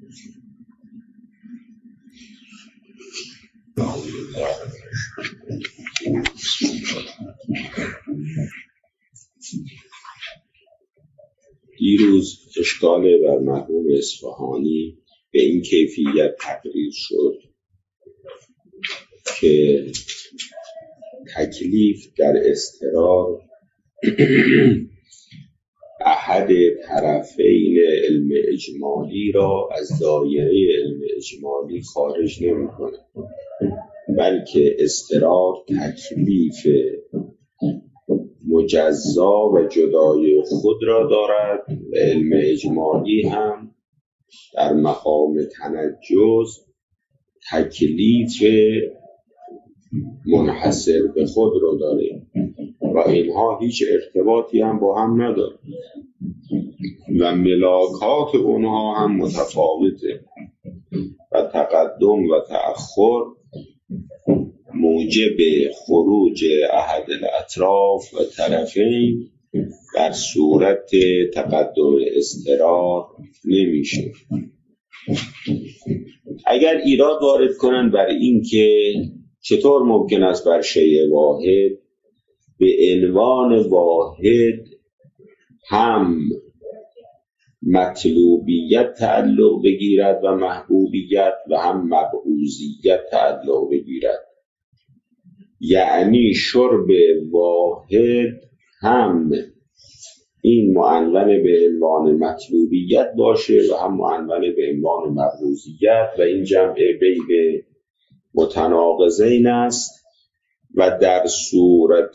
دیروز اشکال بر مرحوم اصفهانی به این کیفیت تقریر شد که تکلیف در اضطرار احد طرفین علم اجمالی را از دایره علم اجمالی خارج نمی‌کند، بلکه اضطرار تکلیف مجزا و جدای خود را دارد و علم اجمالی هم در مقام تنجز تکلیف منحصر به خود را داره و اینها هیچ ارتباطی هم با هم نداره و ملاکات اونها هم متفاوته و تقدم و تأخر موجب خروج احد الاطراف و طرفین در صورت تقدم اضطرار نمیشه. اگر ایراد وارد کنند بر این که چطور ممکن است بر شیء واحد به عنوان واحد هم مطلوبیت تعلق بگیرد و محبوبیت و هم مبعوضیت تعلق بگیرد، یعنی شرب واحد هم این معنون به عنوان مطلوبیت باشه و هم معنون به عنوان مبعوضیت و این جمع بین متناقضین است و در صورت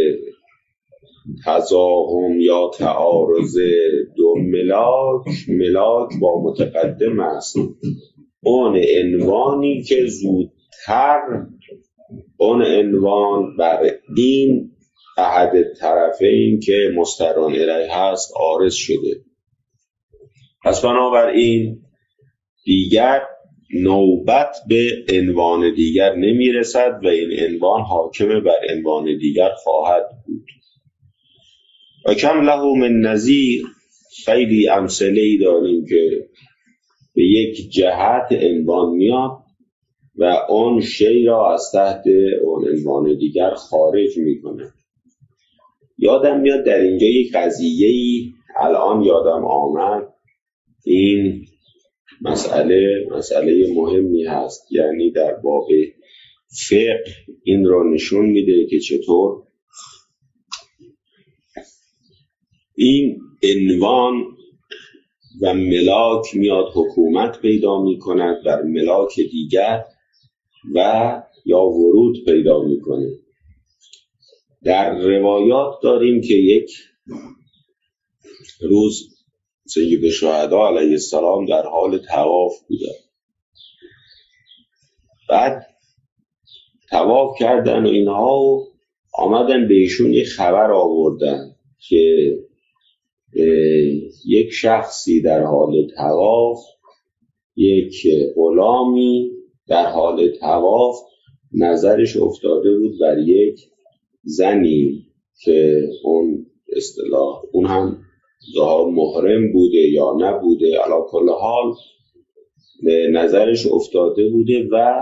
تزاحم یا تعارض دو ملاک با متقدم است. اون عنوانی که زودتر اون عنوان بر این احد طرفین که مستران الیه هست عارض شده. پس بنابراین دیگر نوبت به عنوان دیگر نمیرسد و این عنوان حاکم بر عنوان دیگر خواهد بود. و کم له من نظیر، خیلی امثله‌ای داریم که به یک جهت عنوان میاد و اون شی را از تحت اون عنوان دیگر خارج میکنه. یادم میاد در اینجا یک قضیه‌ای الان یادم آمد، این مسئله مهمی هست، یعنی در باب فقه این را نشون میده که چطور این عنوان و ملاک میاد حکومت پیدا میکند بر ملاک دیگر و یا ورود پیدا میکنه. در روایات داریم که یک روز سید شهدا علیه السلام در حال طواف بودن، بعد طواف کردن و اینها و آمدن به ایشون یک خبر آوردن که یک شخصی در حال طواف، یک غلامی در حال طواف نظرش افتاده بود بر یک زنی که اون هم ظاهر محرم بوده یا نبوده، علی کل حال نظرش افتاده بوده و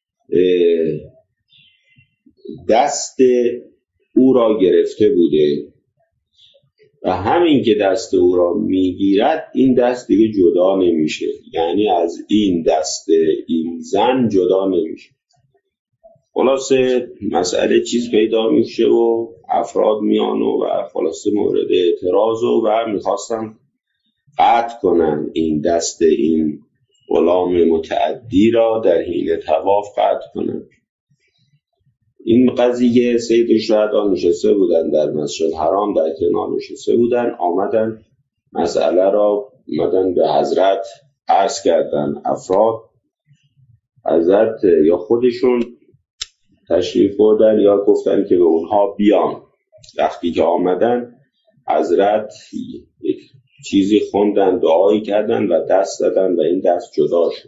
دست او را گرفته بوده و همین که دست او را میگیرد این دست دیگه جدا نمیشه، یعنی از این دست این زن جدا نمیشه. خلاصه مسئله چیز پیدا میشه و افراد میان و خلاصه مورد اعتراض و میخواستن قطع کنن این دست این غلام متعدی را در حین طواف قطع کنن. این قضیه سید شهدا نشسته بودن در مسجد حرام، در کنار نشسته بودن، آمدن مسئله را به حضرت عرض کردن. افراد حضرت یا خودشون تشریف بردن یا گفتن که به اونها بیان. وقتی که آمدن حضرت یک چیزی خوندن، دعایی کردن و دست دادن و این دست جدا شد.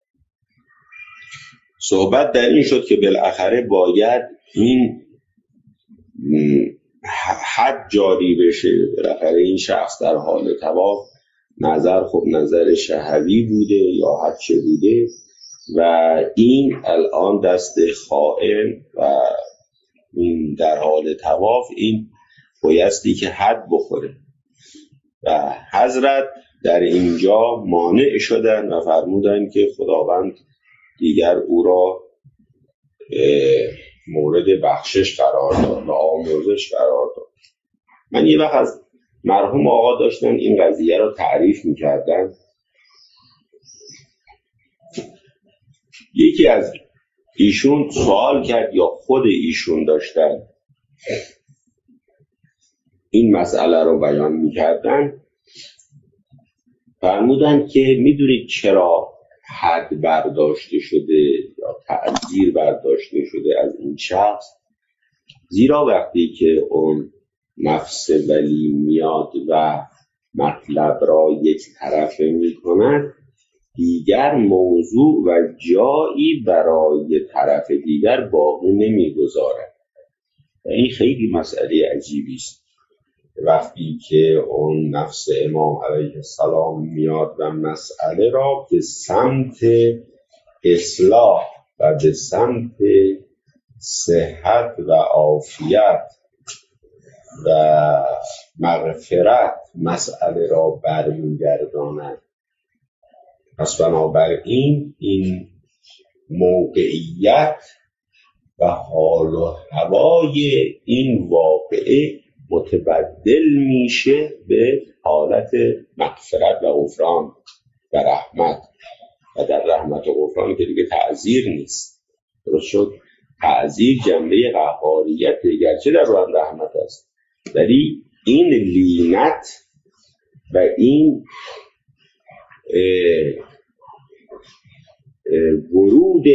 صحبت در این شد که بالاخره باید این حد جاری بشه. بالاخره این شخص در حال طواف نظر خب نظر شهوی بوده یا هر چه بوده و این الان دست خائن و این در حال طواف این بایستی که حد بخوره و حضرت در اینجا مانع شدن و فرمودن که خداوند دیگر او را مورد بخشش قرار داد و آمرزش قرار داد. من یه وقت از مرحوم آقا داشتن این قضیه رو تعریف میکردن. یکی از ایشون سوال کرد یا خود ایشون داشتن این مسئله رو بیان میکردن، فرمودن که میدونید چرا حد برداشته شده یا تعزیر برداشته شده از این شخص؟ زیرا وقتی که اون نفس ولی میاد و مطلب را یک طرفه میکند، دیگر موضوع و جایی برای طرف دیگر باقی نمیگذارد. این خیلی مسئله عجیبی است. وقتی که اون نفس امام علیه السلام میاد و مسئله را به سمت اصلاح و به سمت صحت و عافیت و مغفرت مسئله را برمیگرداند، پس بنابراین این موقعیت و حال و هوای این واقعه متبدل میشه به حالت مغفرت و غفران و رحمت. و در رحمت و غفران که دیگه تعزیر نیست، درست شد؟ تعزیر جنبه قهاریت گرچه در روان رحمت است، ولی این لینت و این ورود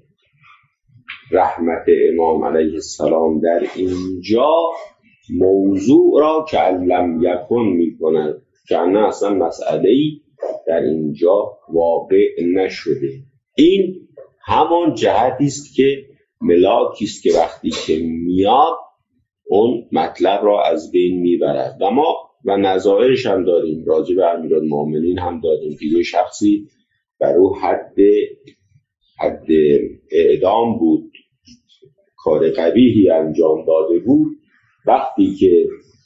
رحمت امام علیه السلام در اینجا موضوع را که لم یکن می کند، که نه اصلا مسئله‌ای در اینجا واقع نشده. این همان جهتی است که ملاکی است که وقتی که میاد اون مطلب را از بین میبرد. و ما و نظائرش هم داریم، راجع به امیرالمومنین هم داریم که یه شخصی بر او حد اعدام بود، کار قبیحی انجام داده بود. وقتی که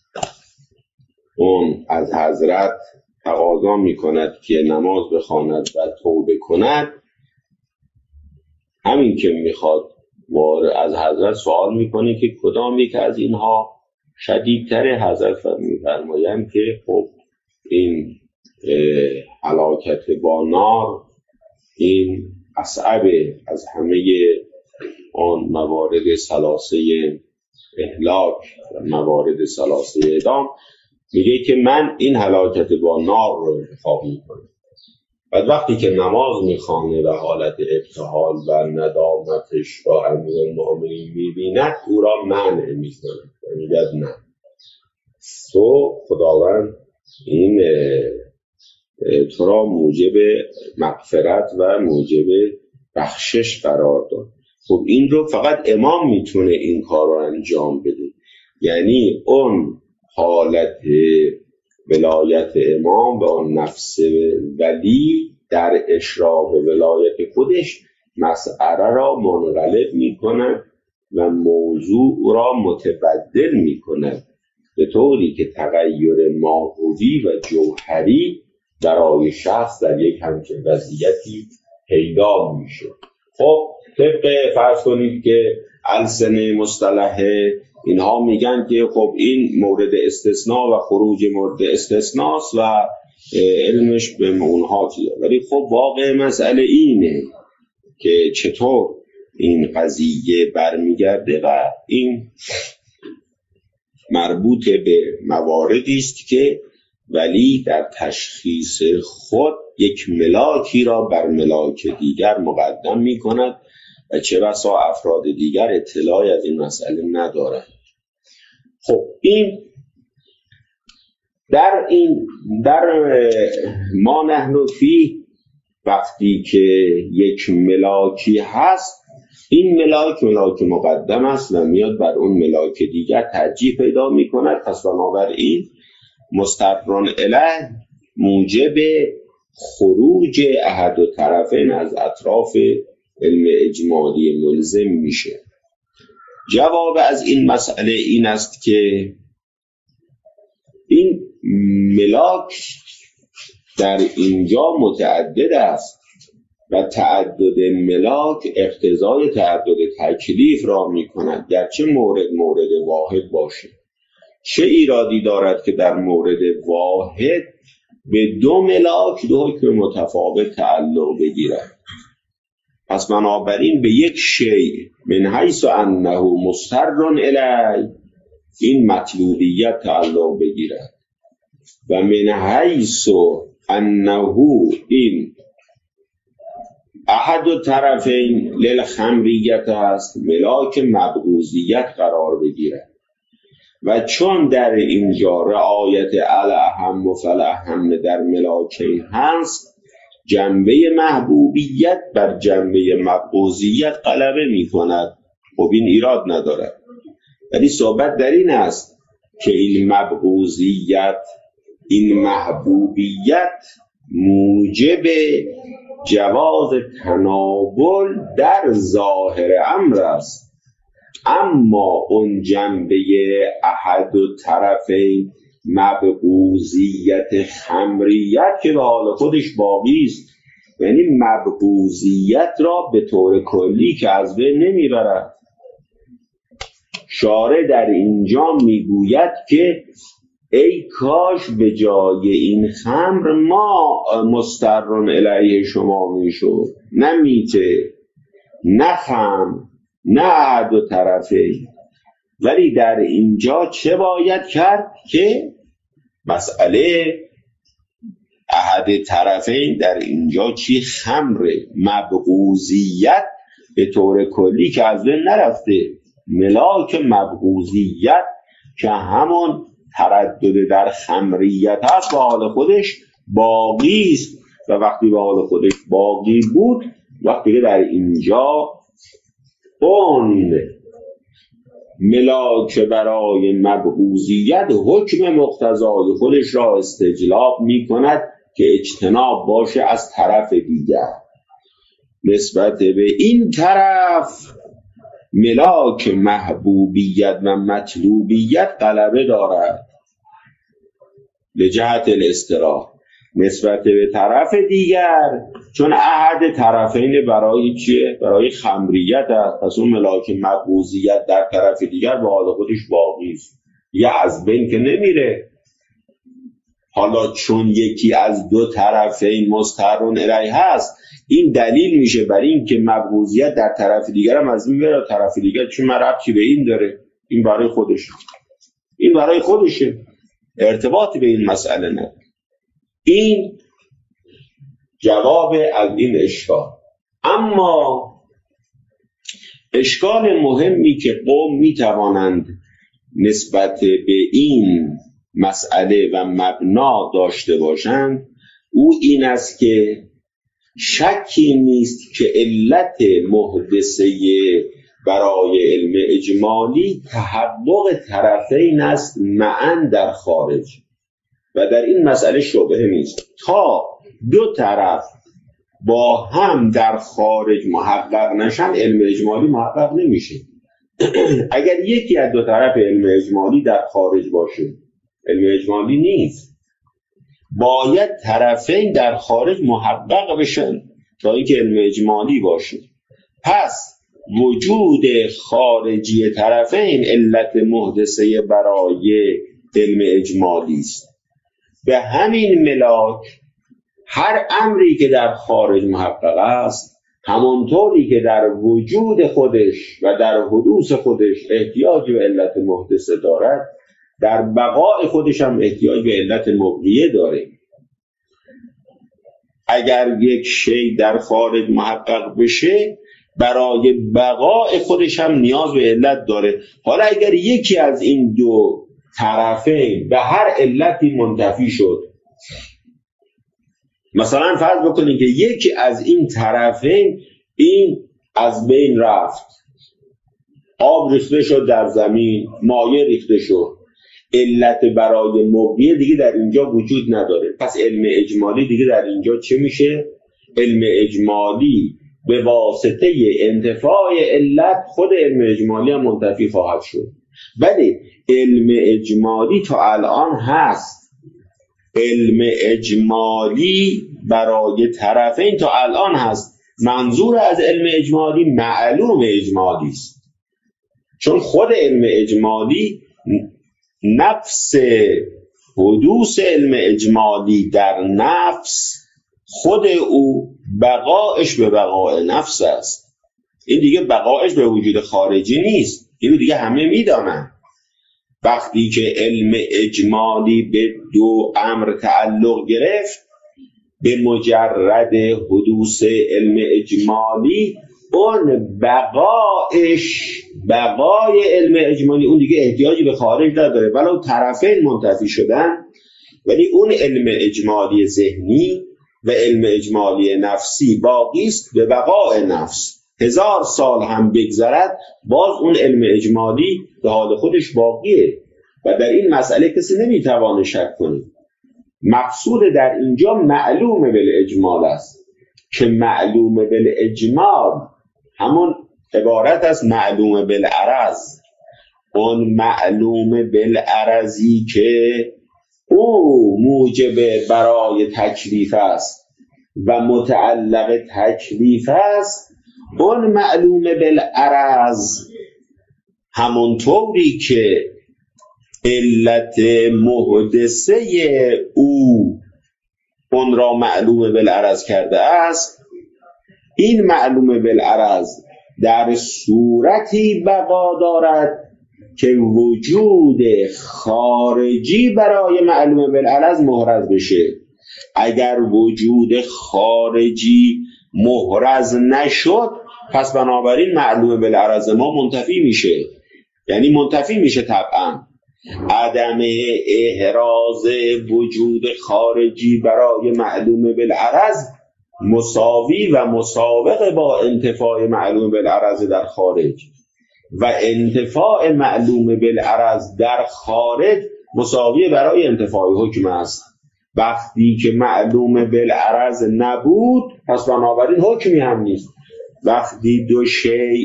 اون از حضرت تقاضا میکند که نماز بخواند و توبه کند، همین که میخواد از حضرت سوال میکنه که کدام یک از اینها شدیدتر. حضرت میفرمایند که خب این هلاکت با نار این اصعب از همه آن موارد ثلاثه اهلاک و موارد ثلاثه اعدام. میگه که من این هلاکت با نار رو انتخاب میکنم. بعد وقتی که نماز میخوانه و حالت ابتهال و ندامتش با امیرالمومنین میبیند، او را منع میکنه و میگه نه، تو خداوند این تو را موجب مغفرت و موجب بخشش قرار داد. خب این رو فقط امام میتونه این کار رو انجام بده. یعنی اون حالت ولایت امام و اون نفس ولی در اشراق ولایت خودش مسئله را منقلب میکند و موضوع را متبدل میکند، به طوری که تغییر ماهوی و جوهری برای شخص در یک همچین وضعیتی پیدا میشه. خب طبق فرض کنید که السنه مصطلحه اینها میگن که خب این مورد استثناء و خروج مورد استثناست و علمش به اونها چیزه، ولی خب واقع مسئله اینه که چطور این قضیه برمیگرده و این مربوط به مواردی است که ولی در تشخیص خود یک ملاکی را بر ملاک دیگر مقدم می کند و چه بسا افراد دیگر اطلاعی از این مسئله ندارند. خب این در ما نحن فی، وقتی که یک ملاکی هست، این ملاک مقدم است و میاد بر اون ملاک دیگر ترجیح پیدا می کند. پس بنابراین مستقرن الیه موجب خروج احد الطرفین از اطراف علم اجمالی ملزم میشه. جواب از این مسئله این است که این ملاک در اینجا متعدد است و تعدد ملاک اقتضای تعدد تکلیف را می کند، گرچه مورد واحد باشه. چه ایرادی دارد که در مورد واحد به دو ملاک دو حکم متفاوت تعلق بگیرد؟ پس بنابراین به یک شیء من حیث انه مستر الی این مطلوبیت تعلق بگیرد و من حیث انه این احد الطرفین للخمریت است ملاک مبغوضیت قرار بگیرد. و چون در اینجا رعایت الاهم و فالاهم در ملاکین هست، جنبه محبوبیت بر جنبه مبغوضیت غلبه می کند. خب این ایراد ندارد، ولی صحبت در این است که این مبغوضیت، این محبوبیت موجب جواز تناول در ظاهر امر است، اما اون جنبه احد الطرفین مبغوضیت خمریت که به حال خودش باقی است، یعنی مبغوضیت را به طور کلی که از بین نمیبرد. شارع در اینجا میگوید که ای کاش به جای این خمر ما مسترن الیه شما میشد، نه میته، نه خمر، نه احد الطرفین. ولی در اینجا چه باید کرد که مسئله احد طرفین در اینجا چی؟ خمر، مبغوضیت به طور کلی که از بین نرفته، ملاک مبغوضیت که همون تردد در خمریت هست به حال خودش باقی است. و وقتی به حال خودش باقی بود، وقتی که در اینجا اون ملاک برای مبغوضیت حکم مقتضای خودش را استجلاب می کند که اجتناب باشه از طرف دیگر. نسبت به این طرف ملاک محبوبیت و مطلوبیت غلبه دارد لجهت الاستراح. نسبت به طرف دیگر چون احد طرفین برای چیه؟ برای خمریت است، پس اون ملاک مبغوضیت در طرف دیگر به حال خودش باقی است، یه از بین که نمیره. حالا چون یکی از دو طرفین مسترن الیه هست، این دلیل میشه بر این که مبغوضیت در طرف دیگر هم از این میره. طرف دیگر چون ربطی به این داره، این برای خودشه، این برای خودشه، ارتباطی به این مسئله نداره. این جواب از این اشکال. اما اشکال مهمی که قوم میتوانند نسبت به این مسئله و مبنا داشته باشند او این است که شکی نیست که علت محدثه برای علم اجمالی تحقق طرفین است معاً در خارج، و در این مسئله شبهه نیست. تا دو طرف با هم در خارج محقق نشن علم اجمالی محقق نمیشه. اگر یکی از دو طرف علم اجمالی در خارج باشه علم اجمالی نیست، باید طرفین در خارج محقق بشن تا اینکه علم اجمالی باشه. پس وجود خارجی طرفین علت محدثه برای علم اجمالی است. به همین ملاک هر امری که در خارج محقق است، همانطوری که در وجود خودش و در حدوث خودش احتیاج به علت محدثه دارد، در بقای خودش هم احتیاج به علت مبقیه داره. اگر یک شی در خارج محقق بشه، برای بقای خودش هم نیاز به علت داره. حالا اگر یکی از این دو طرفین به هر علتی منتفی شد، مثلا فرض بکنید که یکی از این طرفین این از بین رفت، آب ریخته شد در زمین، مایع ریخته شد، علت برای مبنی دیگه در اینجا وجود نداره. پس علم اجمالی دیگه در اینجا چه میشه؟ علم اجمالی به واسطه انتفاع علت خود علم اجمالی هم منتفی خواهد شد. ولی علم اجمالی تا الان هست، علم اجمالی برای طرفین تا الان هست. منظور از علم اجمالی معلوم اجمالی است، چون خود علم اجمالی نفس حدوث علم اجمالی در نفس خود او بقایش به بقای نفس است. این دیگه بقایش به وجود خارجی نیست، اینو دیگه همه میدانن. وقتی که علم اجمالی به دو امر تعلق گرفت، به مجرد حدوث علم اجمالی اون بقای علم اجمالی اون دیگه احتیاجی به خارج نداره، ولو طرفین منتفی شدن. ولی اون علم اجمالی ذهنی و علم اجمالی نفسی باقی است به بقای نفس. 1000 سال هم بگذرد باز اون علم اجمالی به حال خودش باقیه و در این مسئله کسی نمیتوانه شک کنه. مقصود در اینجا معلوم بالاجمال است که معلوم بالاجمال همون عبارت از معلوم بالعرض. اون معلوم بالعرضی که او موجب برای تکلیف است و متعلق تکلیف است، اون معلوم بالعرض همونطوری که علت محدثه او اون را معلوم بالعرض کرده است، این معلوم بالعرض در صورتی بقا دارد که وجود خارجی برای معلوم بالعرض محرز بشه. اگر وجود خارجی محرز نشد، پس بنابراین معلوم بالعرض ما منتفی میشه، یعنی منتفی میشه طبعا. عدم احراز وجود خارجی برای معلوم بالعرض مساوی و مسابق با انتفاع معلوم بالعرض در خارج و انتفاع معلوم بالعرض در خارج مساوی برای انتفاع حکم است. وقتی که معلوم بالعرض نبود، پس بنابراین حکمی هم نیست. وقتی دو شیء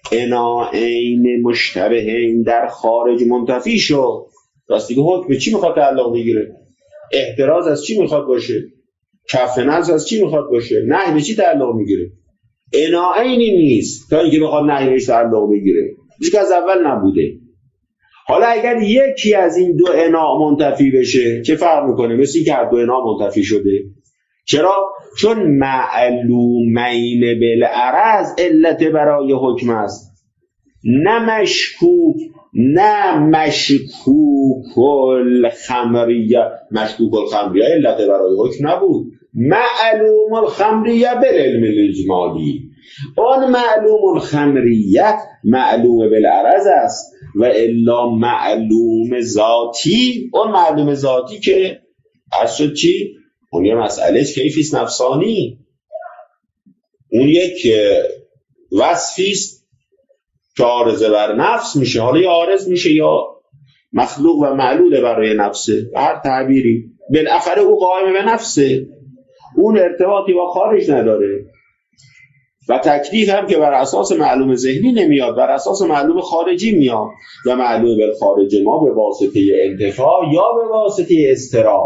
عناعین مشتبهین در خارج منتفی شد، راستی که حکم به چی میخواد تعلق بگیره؟ احتراز از چی میخواد باشه؟ کف نظر از چی میخواد باشه؟ نهی به چی تعلق میگیره؟ عناعینی نیست تا اینکه بخواد نهی بهش تعلق بگیره. هیچ که از اول نبوده. حالا اگر یکی از این دو عناع منتفی بشه چه فرق میکنه؟ مثل این که هر دو عناع منتفی شده. چرا؟ چون معلومین بالعرض علت برای حکم است، نه مشکوک، نه مشکوک الخمریه. مشکوک الخمریه علت برای حکم نبود. معلوم الخمریه بالعلم الاجمالی، اون معلوم الخمریه معلوم بالعرض است و الا معلوم ذاتی، اون معلوم ذاتی که اصل چی؟ اون یه مسئله است کیفیست نفسانی، اون یک وصفیست که عارضه بر نفس میشه. حالا یا عارض میشه یا مخلوق و معلول برای نفسه، هر تعبیری، بالاخره او قائم به نفسه، اون ارتباطی با خارج نداره و تکلیف هم که بر اساس معلوم ذهنی نمیاد، بر اساس معلوم خارجی میاد و معلوم بالخارج ما به واسطه انتفاع یا به واسطه استرار.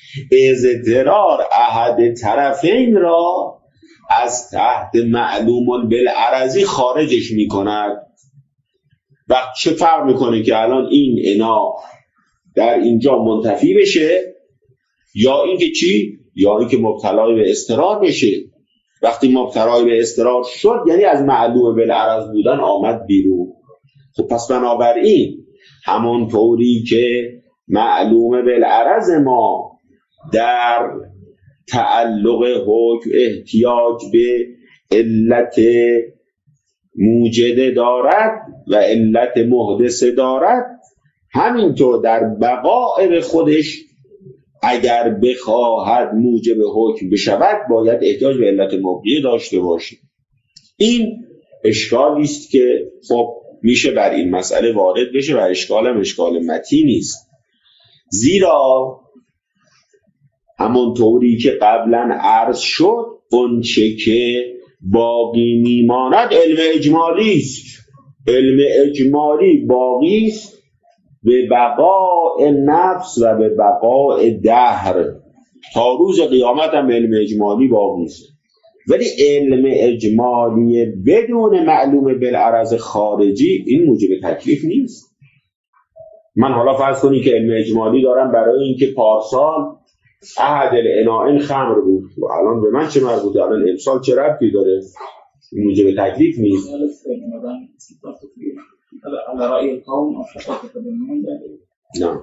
اضطرار احد طرفین را از تحت معلوم بالعرضی خارجش میکند. و چه فرق میکنه که الان این عناع در اینجا منتفی بشه یا اینکه چی؟ یا اینکه مبتلای به استرار بشه. وقتی مبتلای به استرار شد یعنی از معلوم بالعرض بودن آمد بیرون. خب پس بنابراین همون طوری که معلوم بالعرض ما در تعلق حکم احتیاج به علت موجده دارد و علت محدثه دارد، همینطور در بقای خودش اگر بخواهد موجب حکم بشود باید احتیاج به علت مبنیه داشته باشد. این اشکالی است که خب میشه بر این مسئله وارد بشه و اشکال متینی نیست. زیرا همونطوری که قبلا عرض شد اونچه که باقی میماند علم اجمالی است. علم اجمالی باقی است به بقاء نفس و به بقاء دهر. تا روز قیامت هم علم اجمالی باقی است. ولی علم اجمالی بدون معلوم بالعرض خارجی این موجب تکلیف نیست. من حالا فرض کنی که علم اجمالی دارم برای اینکه پارسال احد الاناءین خمر بود و الان به من چه مربوطه؟ الان امسال چه ربطی داره؟ موجب تکلیف نیست. نه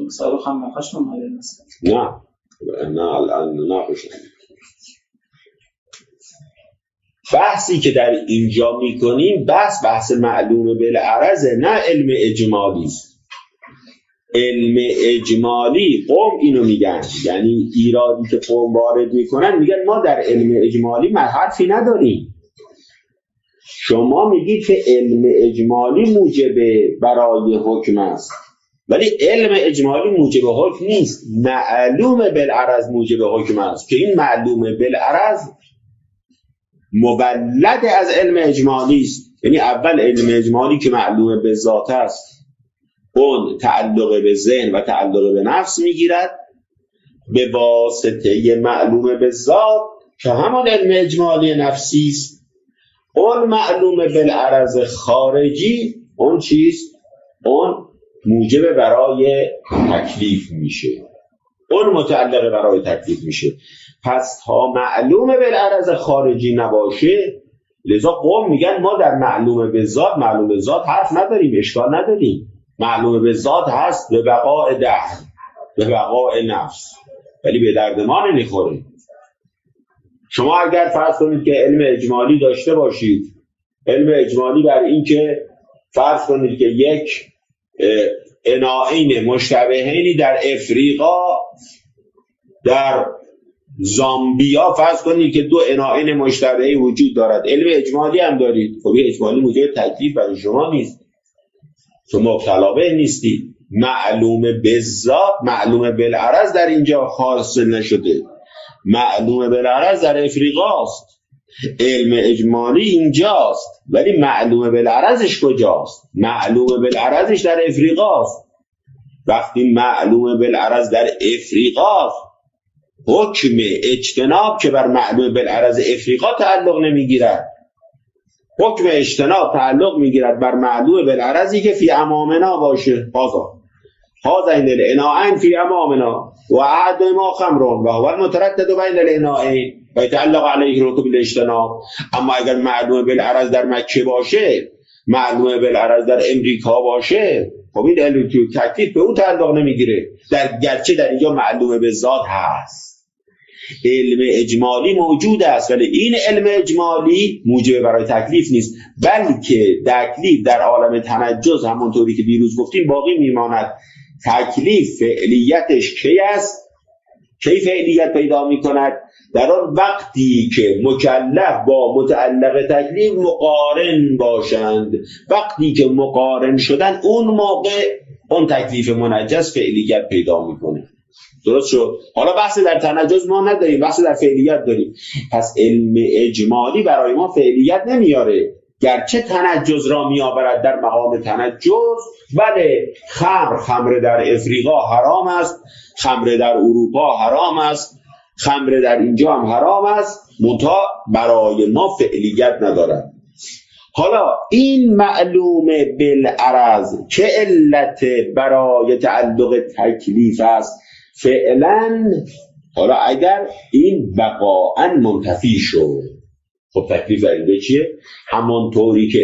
بحثی که در اینجا میکنیم بحث معلوم بالعرض، نه علم اجمالی است. علم اجمالی قوم اینو میگن، یعنی ایرادی که قوم وارد میکنن، میگن ما در علم اجمالی حرفی نداریم. شما میگید که علم اجمالی موجب برای حکم است، ولی علم اجمالی موجب حکم نیست. معلوم بالعرض موجب حکم است که این معلوم بالعرض مولد از علم اجمالی است. یعنی اول علم اجمالی که معلوم به ذات است، اون تعلق به ذهن و تعلق به نفس میگیرد به واسطه معلوم به ذات که همان علم اجمالی نفسی است. اون معلوم بالعرض خارجی اون چیست؟ اون موجب برای تکلیف میشه، اون متعلق برای تکلیف میشه. پس تا معلوم بالعرض خارجی نباشه، لذا قوم میگن ما در معلوم به ذات حرف نداریم، اشکال نداریم. معلوم به ذات هست به بقاء دهر، به بقاء نفس، ولی به درد ما نمیخوره. شما اگر فرض کنید که علم اجمالی داشته باشید، علم اجمالی بر این که فرض کنید که یک اناعین مشتبهینی در افریقا، در زامبیا فرض کنید که دو اناعین مشتبهی وجود دارد، علم اجمالی هم دارید، خب این اجمالی موجب تکلیف برای شما نیست، شما مبتلا به نیستید. معلوم بالذات، معلوم بالعرض در اینجا حاصل نشده، معلوم بالعرض در افریقاست. علم اجمالی اینجاست، ولی معلوم بالعرضش کجاست؟ معلوم بالعرضش در افریقاست. وقتی معلوم بالعرض در افریقاست، حکم اجتناب که بر معلوم بالعرض افریقا تعلق نمیگیرد، حکم اجتناب تعلق میگیرد بر معلوم بالعرضی که فی امامنا باشه. هذین الاناءین فی امامنا و احد ما خمر و هو المتردد بین الاناءین و يتعلق علیه رکوب الاجتناب. اما اگر معلوم بالعرض در مکه باشه، معلوم بالعرض در امریکا باشه، خب این علم تکلیف به اون تعلق نمیگیره، گرچه در اینجا معلوم به ذات هست. علم اجمالی موجود است، ولی این علم اجمالی موجب برای تکلیف نیست، بلکه تکلیف در عالم تنجز همونطوری که دیروز گفتیم باقی میماند. تکلیف فعلیتش کی است؟ کی فعلیت پیدا میکند؟ در آن وقتی که مکلف با متعلق تکلیف مقارن باشند. وقتی که مقارن شدن، اون موقع اون تکلیف منجز فعلیت پیدا میکنه. درست شد؟ حالا بحث در تنجز ما نداریم، بحث در فعلیت داریم. پس علم اجمالی برای ما فعلیت نمیاره، گرچه تنجز را میآورد در مقام تنجز. بله، خمر در افریقا حرام است، خمر در اروپا حرام است، خمر در اینجا هم حرام است، منتها برای ما فعلیت ندارد. حالا این معلوم بالعرض که علت برای تعلق تکلیف است فعلا، حالا اگر این بقاءً منتفی شد، خب تکلیف در اینجا چیه؟ همونطوری که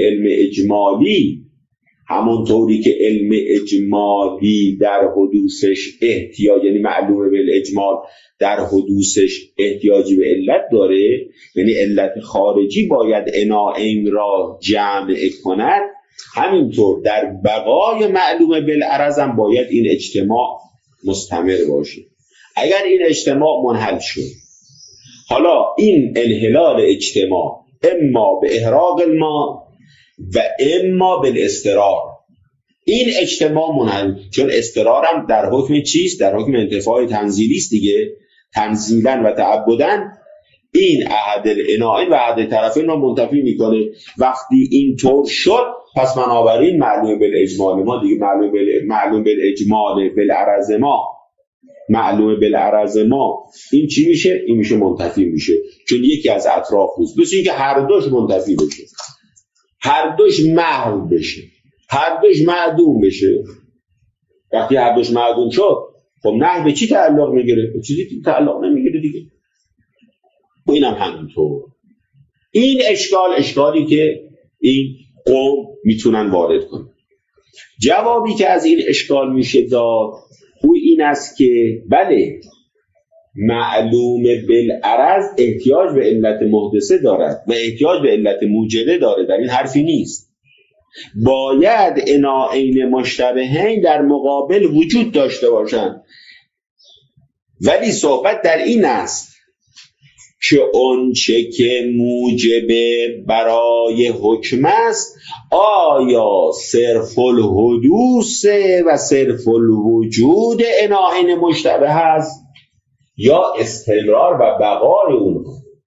علم اجمالی در حدوثش احتیاج، یعنی معلوم بالاجمال در حدوثش احتیاجی به علت داره، یعنی علت خارجی باید اناعین را جمع کند، همینطور در بقای معلوم بالعرض هم باید این اجتماع مستمر باشه. اگر این اجتماع منحل شد، حالا این انحلال اجتماع اما به احراق الماء و اما بالاضطرار، این اجتماع منحنی، چون اضطرارم در حکم چیست؟ در حکم انتفاع تنزیلی است دیگه، تنزیلا و تعبداً این احد العناین و احد طرفین رو منتفی میکنه. وقتی اینطور شد پس بنابراین معلوم بالاجمال ما دیگه، معلوم بالاجمال بالعرض ما، معلوم بالعرض ما این چی میشه؟ این میشه منتفی میشه، چون یکی از اطراف روز مثل اینکه هر دوش منتفی بشه، هر دوش محو بشه، هر دوش معدوم بشه. وقتی هر دوش معدوم شد خب نه به چی تعلق میگیره؟ به چیزی تعلق نمیگیره دیگه. و اینم همینطور. این اشکالی که این قوم میتونن وارد کنن. جوابی که از این اشکال میشه داد او این است که بله، معلوم بالعرض احتیاج به علت محدثه دارد و احتیاج به علت موجبه داره، در این حرفی نیست. باید عناعین مشتبهین در مقابل وجود داشته باشند، ولی صحبت در این است که آنچه که موجب برای حکم است آیا صرف الحدوث و صرف الوجود عناعین مشتبه است یا استمرار و بقای اون؟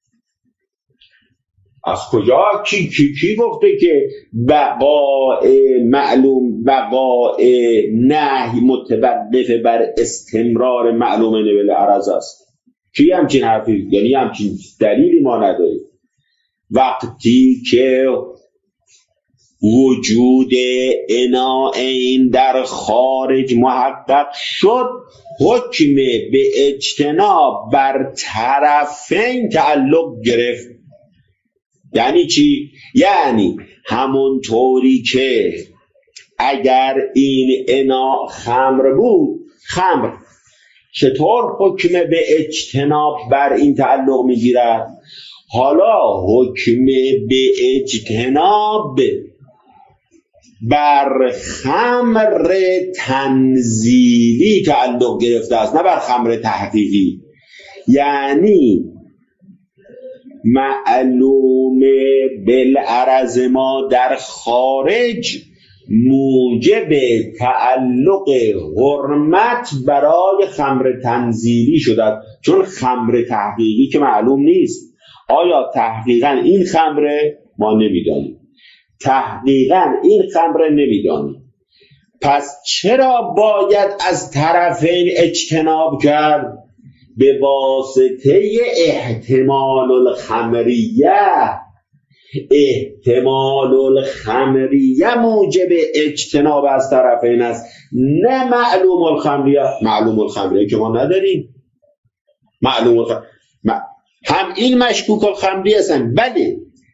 از کجا کی گفته که بقای معلوم، بقای نهی متوقف بر استمرار معلوم بالعرض است؟ کی همچین حرفی؟ یعنی همچین دلیلی ما نداریم. وقتی که وجود عناعین در خارج محقق شد، حکم به اجتناب بر طرفین تعلق گرفت. یعنی چی؟ یعنی همونطوری که اگر این عناع خمر بود، خمر چطور حکم به اجتناب بر این تعلق میگیرد؟ حالا حکم به اجتناب بر خمر تنزیلی تعلق گرفته است، نه بر خمر تحقیقی. یعنی معلوم بالعرض ما در خارج موجب تعلق حرمت برای خمر تنزیلی شده، چون خمر تحقیقی که معلوم نیست. آیا تحقیقا این خمره؟ ما نمیدانیم. تحقیقا این خمره نمیدانیم. پس چرا باید از طرفین اجتناب کرد؟ به واسطه احتمال الخمریه. احتمال الخمریه موجب اجتناب از طرفین است، نه معلوم الخمریه. معلوم الخمریه که ما نداریم. معلوم هم این مشکوک الخمریه هستن، بله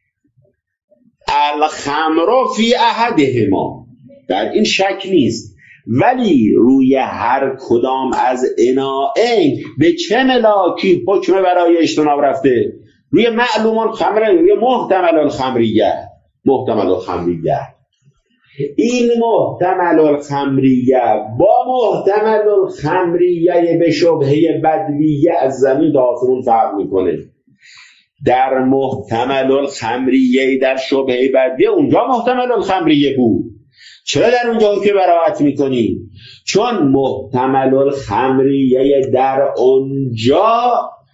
الخمر فی احدهما، در این شک نیست، ولی روی هر کدام از عناعین به چه ملاکی حکم برای اجتناب رفته؟ روی معلوم الخمره، روی محتمل الخمریه. محتمل الخمریه، این محتمل الخمریه با محتمل الخمریه به شبهه بدویه از زمین تا آسمون فرق میکنه. در محتمل الخمریه در شبهه بدویه اونجا محتمل الخمریه بود، چرا در اونجا که براعت میکنیم؟ چون محتمل الخمریه در اونجا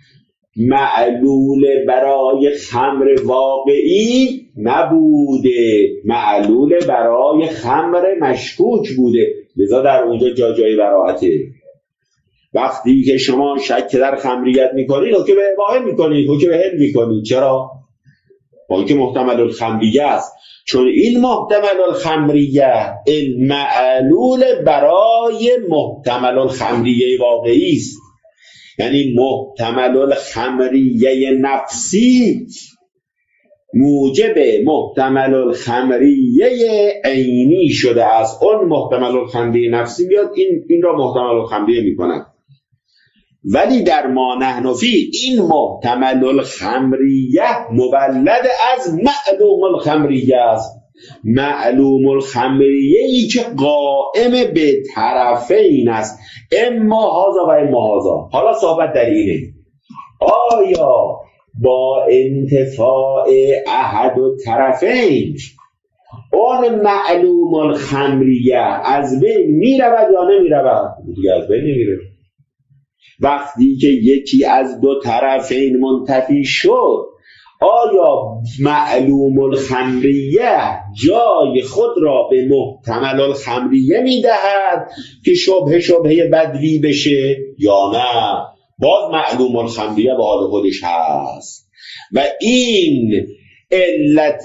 معلول برای خمر واقعی نبوده، معلول برای خمر مشکوک بوده، لذا در اونجا جای براعته. وقتی که شما شک در خمریت میکنید حکم به اباحه میکنید، حکم به حل میکنید. چرا؟ با اینکه محتمل الخمریه است، چون این محتمل الخمریه المعلول برای محتمل الخمریه واقعی است. یعنی محتمل الخمریه نفسی موجب محتمل الخمریه عینی شده است. اون محتمل الخمریه نفسی بیاد این را محتمل الخمریه میکنه. ولی در ما نحن فی این محتمل الخمریه مولد از معلوم الخمریه است. معلوم الخمریه ای که قائم به طرفین است، اما هذا و اما هذا. حالا صحبت در اینه آیا با انتفاع احد و طرفین اون معلوم الخمریه از بین میرود یا نمیرود؟ دیگه از بین نمیره. وقتی که یکی از دو طرفین منتفی شد، آیا معلوم الخمریه جای خود را به محتمل الخمریه میدهد که شبهه بدوی بشه یا نه؟ باز معلوم الخمریه به حال خودش هست و این علت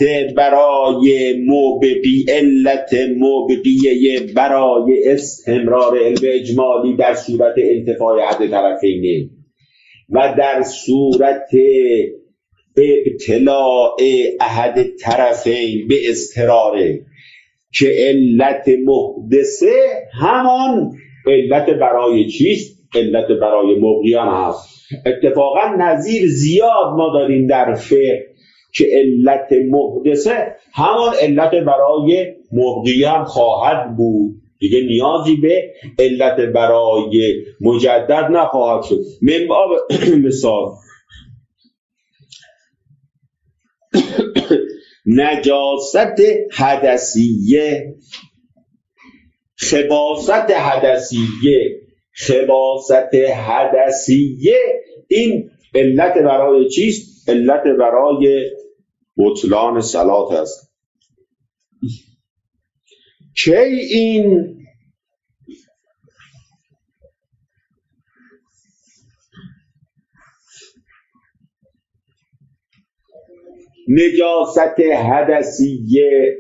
موبقیه برای استمرار علم اجمالی در صورت انتفاع احد طرفینه و در صورت ابتلاع احد طرفین به اضطراره که علت محدثه همان علت برای چیست؟ علت برای مبغیان هست. اتفاقا نظیر زیاد ما داریم در فقه که علت محدثه همان علت برای مبغیان خواهد بود، دیگه نیازی به علت برای مجدد نخواهد شد. من باب مثال نجاست حدثیه، خباثت حدثیه این علت برای چیست؟ علت برای بطلان صلات است. که این نجاست حدثیه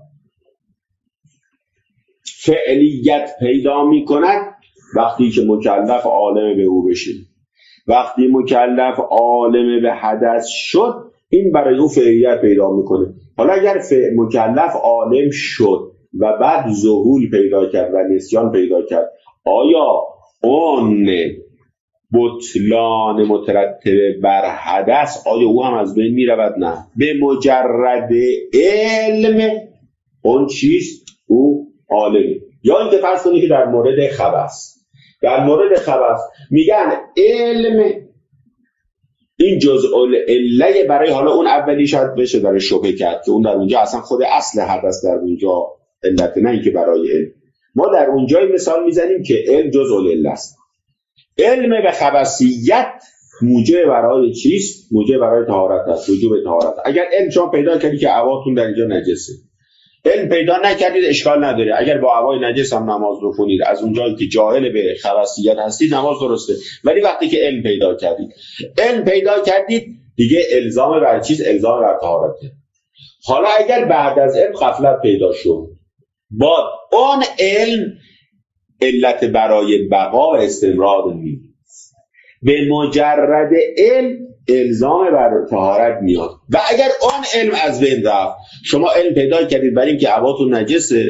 فعلیت پیدا می کند وقتی که مکلف عالم به او بشه. وقتی مکلف عالم به حدث شد، این برای او فعلیت پیدا میکنه. حالا اگر مکلف عالم شد و بعد ذهول پیدا کرد و نسیان پیدا کرد، آیا اون بطلان مترتب بر حدث آیا او هم از بین میرود؟ نه. به مجرد علم اون چیست؟ او عالمی. یا اینکه فرض کنید که در مورد خبث میگن علم این جزء العله برای حالا اون اولی شاید بشه در شبهه کرد که اون در اونجا اصلا خود اصل حدث در اونجا علت، نه اینکه برای علم. ما در اونجای مثال میزنیم که علم جزء العله است. علم به خبثیت موجب برای چیست؟ موجب برای طهارت است، وجوب طهارت. اگر علم شما پیدا کردی که عباتون در اینجا نجسه، علم پیدا نکردید اشکال نداره، اگر با عبای نجس هم نماز رو خونید، از اونجایی که جاهل به خبثیت هستید نماز درسته. ولی وقتی که علم پیدا کردید دیگه الزام بر چیز؟ الزام بر طهارته. حالا اگر بعد از علم غفلت پیدا شد، با اون علم علت برای بقا و استمرار نیست. به مجرد علم الزام بر طهارت میاد. و اگر اون علم از بین رفت، شما علم پیدا کردید برای اینکه عباتون نجسه،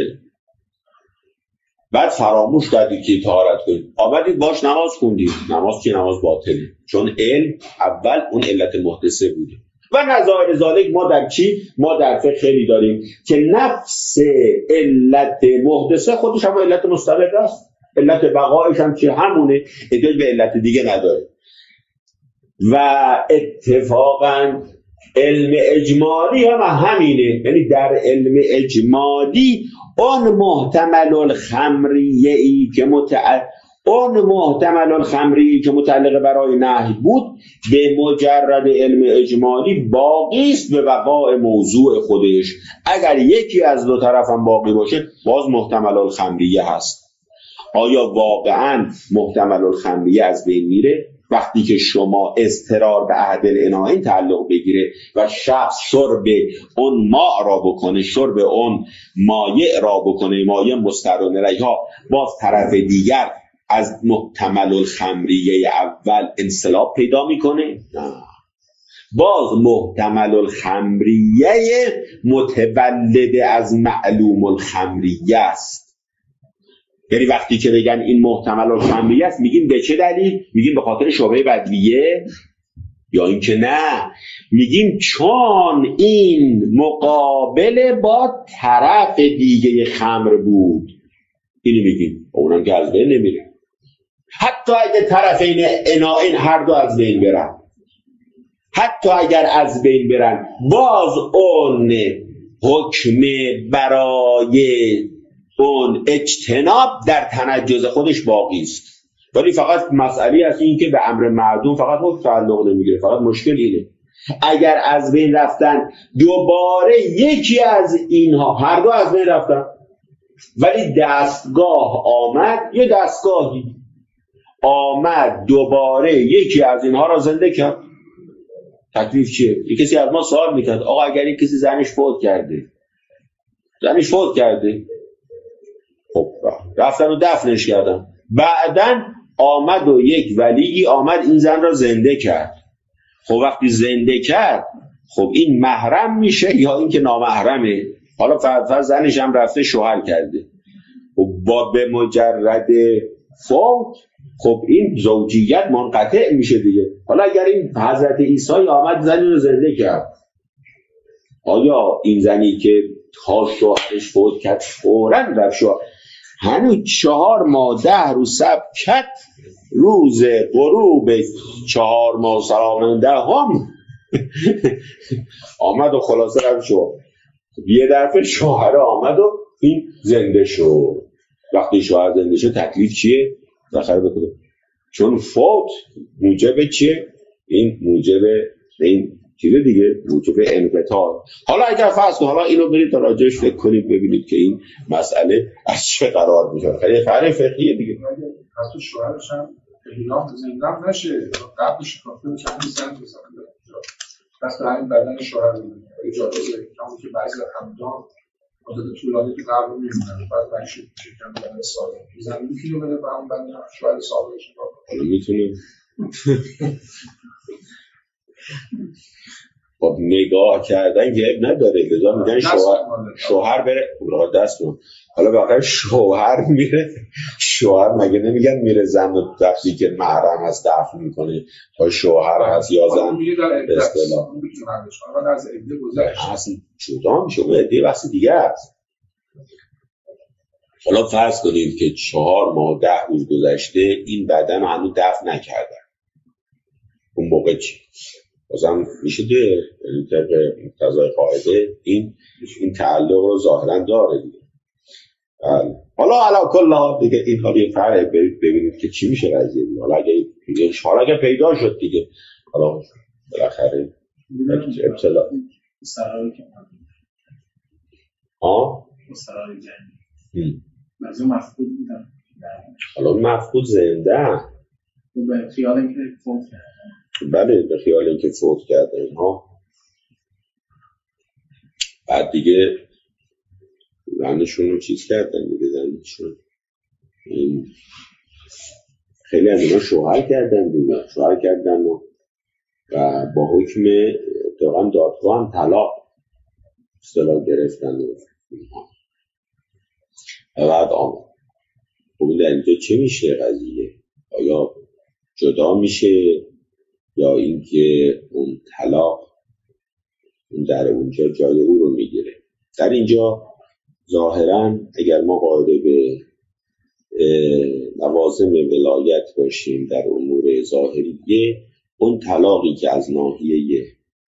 بعد فراموش کردید که طهارت کنید، آمدید باش نماز خوندید، نماز باطله، چون علم اول اون علت محدثه بوده. و نظایر ذالک ما در فقه خیلی داریم که نفس علت محدثه خودش هم علت مستقل است، علت بقایش هم که همونه، احتیاج به علت دیگه نداره. و اتفاقا علم اجمالی هم همینه، یعنی در علم اجمالی اون محتمل الخمریه‌ای که متعلق برای نهی بود به مجرد علم اجمالی باقی است به بقای موضوع خودش. اگر یکی از دو طرف هم باقی باشه باز محتمل الخمریه هست. آیا واقعا محتمل الخمریه از بین میره وقتی که شما اضطرار به احد العناین تعلق بگیره و شخص شرب اون ماء را بکنه، شرب اون مایع را بکنه، مایع مسترون ریها، باز طرف دیگر از محتمل الخمریه اول انسلاب پیدا میکنه؟ نه. باز محتمل الخمریه متولد از معلوم الخمریه است. یعنی وقتی که بگن این محتمل الخمریه است، میگیم به چه دلیل؟ میگیم به خاطر شبهه بدویه؟ یا اینکه نه، میگیم چون این مقابل با طرف دیگه خمر بود. اینی میگیم، اونم که از بین نمیره. حتی اگه طرفین عناین هر دو از بین برن، باز اون حکم برای اون اجتناب در تنجز خودش باقی است، ولی فقط مسئله از این که به امر معدوم فقط حکم تعلق نمیگیره. فقط مشکل اینه اگر از بین رفتن دوباره یکی از اینها، هر دو از بین رفتن ولی دستگاه آمد، یه دستگاهی آمد دوباره یکی از اینها را زنده کرد، تکلیف چیه؟ یه کسی از ما سوال میکرد آقا اگر یک کسی زنش فوت کرده خب رفتن و دفنش کردن، بعدن آمد و یک ولی آمد این زن را زنده کرد. خب وقتی زنده کرد خب این محرم میشه یا این که نامحرمه؟ حالا فرض زنش هم رفته شوهر کرده، خب با به مجرد فوت خب این زوجیت منقطع میشه دیگه. حالا اگر این حضرت عیسی آمد زنی رو زنده کرد، آیا این زنی که تا شوهرش فوت کرد فوراً رفت شوهر هنوز 4 ماه 10 روز صبر کرد، روز غروب 4 ماه سلام دهم آمد و خلاصه رفت شوهر، یه دفعه شوهر آمد و این زنده شد. وقتی شوهر زنده شد تکلیف چیه؟ بخیر بکنه چون فوت موجب چیه؟ این موجب این چیزه دیگه، موجب انقطاع. حالا اگر فرض کنید، حالا اینو برید راجعش فکر کنید ببینید که این مسئله از چه قرار میشه. خیلی فرق فقهیه دیگه. حتی شوهرش هم اعلام زندان نشه، قبلش کافه میشه همین سن بزنه بس به همین بدن شوهر اجازه داره که بعضی همدان مدت طولانی که قبل میمونن بعد برای شکم بدن سالم زن میتونه بده به هم بدن شوهر سالمش میتونه خب نگاه کردن که نداره، لذا میگن شوهر بره دست کن. حالا واقعا شوهر میره، شوهر مگه نمیگن میره زن و وقتی که محرم هست دفن میکنه تا شوهر هست یا زن به اصطلاح از عده گذشت اصلا جدا میشه، اون عده بحث دیگه است. حالا فرض کنید که 4 ماه 10 روز گذشته این بدن هنوز دفن نکردن، اون موقع چی؟ بازم میشه ده، یعنی طبق مقتضای قاعده این تعلق رو ظاهرا داره دیگه. حالا علا کل دیگه این حالی فرق ببینید که چی میشه قضیه دیگه. حالا اگه پیدا شد دیگه، حالا بالاخره ابتلا سرایی که سرایی جنگی مزو مفقود بودن، حالا مفقود زنده به خیال اینکه فوت کرده. بله به خیال اینکه فوت کرده اینها. بعد دیگه زنشون رو چیز کردن دیگه، زنشون خیلی از اینا شوهر کردن و با حکم اتفاقا دادگاه هم طلاق اصطلاح گرفتن و بعد آمد. خب این در اینجا چه میشه قضیه؟ آیا جدا میشه یا اینکه اون طلاق در اونجا جای او رو میگیره؟ در اینجا ظاهراً اگر ما قائل به لوازم ولایت باشیم در امور ظاهریه، اون طلاقی که از ناحیه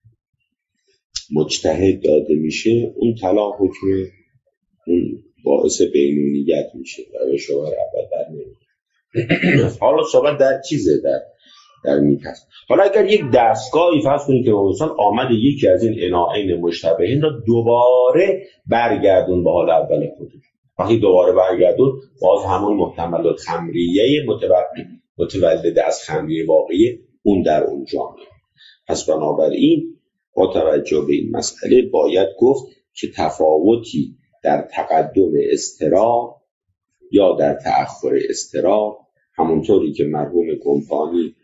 مجتهد داده میشه اون طلاق حکم اون باعث بینونیت میشه و شوهر اول در نمیشه. حالا صحبت در چیزه در میکرد. حالا اگر یک دستگاهی فرض کنید که مثلا آمد یکی از این عناعین مشتبهین را دوباره برگردون به حال اول خودش، وقتی دوباره برگردون باز همون محتملات خمریه متولد از خمریه واقعی اون در اون جامعه. پس بنابراین با توجه به این مسئله باید گفت که تفاوتی در تقدم اضطرار یا در تأخر اضطرار، همونطوری که مرحوم کمپانی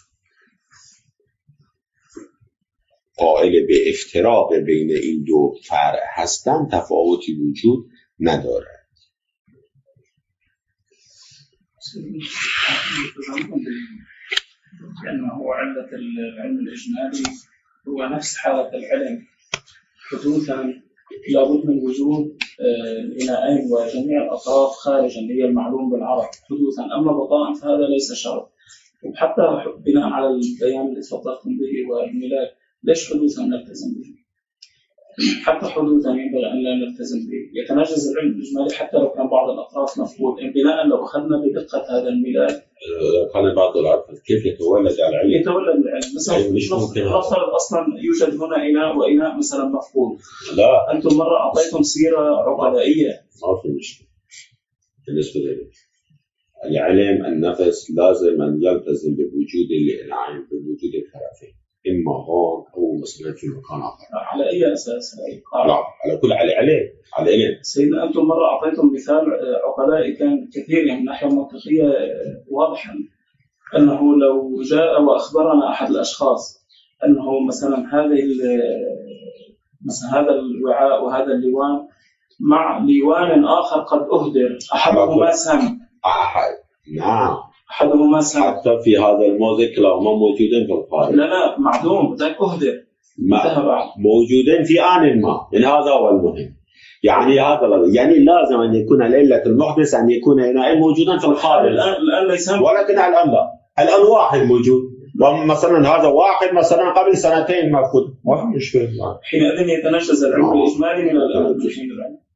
قائل به افتراق بین این دو فرع هستند، تفاوتی وجود ندارد. لأنه علة العلم الإجمالي هو نفس حالة العلم حدوثا لابد من وجود الإناءين وجميع الأطراف خارجا هي المعلوم بالعرض حدوثا، أما بطاء فهذا ليس شرط. وحتى بناء على البيان اللي تفضلتم به والملاك ليش حدوثا نلتزم به؟ حتى حدوثا ينبغي أن لا نلتزم به. يتنجز العلم الإجمالي حتى لو كان بعض الأطراف مفقود. بناء لو أخذنا بدقة هذا الميلاد كان بعض الأطراف كيف يتولد العلم؟ يتولد العلم. مثلا نفترض أصلا يوجد هنا إناء وإناء مثلا مفقود. لا، أنتم مرة أعطيتم سيرة عقلائية. ما في مشكلة بالنسبة لي. العلم النفس لازم أن يلتزم بوجود الإناءين، بوجود الطرفين، إما هون أو مثلا في مكان آخر. على أي أساس؟ على كل علم. سيدنا أنتم مرة أعطيتم مثال عقلائي كان كثير من ناحية منطقية واضحا، أنه لو جاء وأخبرنا أحد الأشخاص أنه مثلا هذا الوعاء وهذا الليوان مع ليوان آخر قد أهدر، أحدهما سم. نعم، أحدهما سم. حتى في هذا الموضع كلاهما موجودين في الخارج. لا معدوم، ذاك أهدر. موجودين في آن ما، يعني هذا هو المهم. يعني لازم أن يكون العلة المحدث أن يكون إناءين موجودين في الخارج. الآن ليس، ولكن الآن لا، الآن واحد موجود، ومثلا هذا واحد مثلا قبل سنتين مفقود، ما في مشكلة. حينئذ يتنجز العلم الإجمالي من العلم.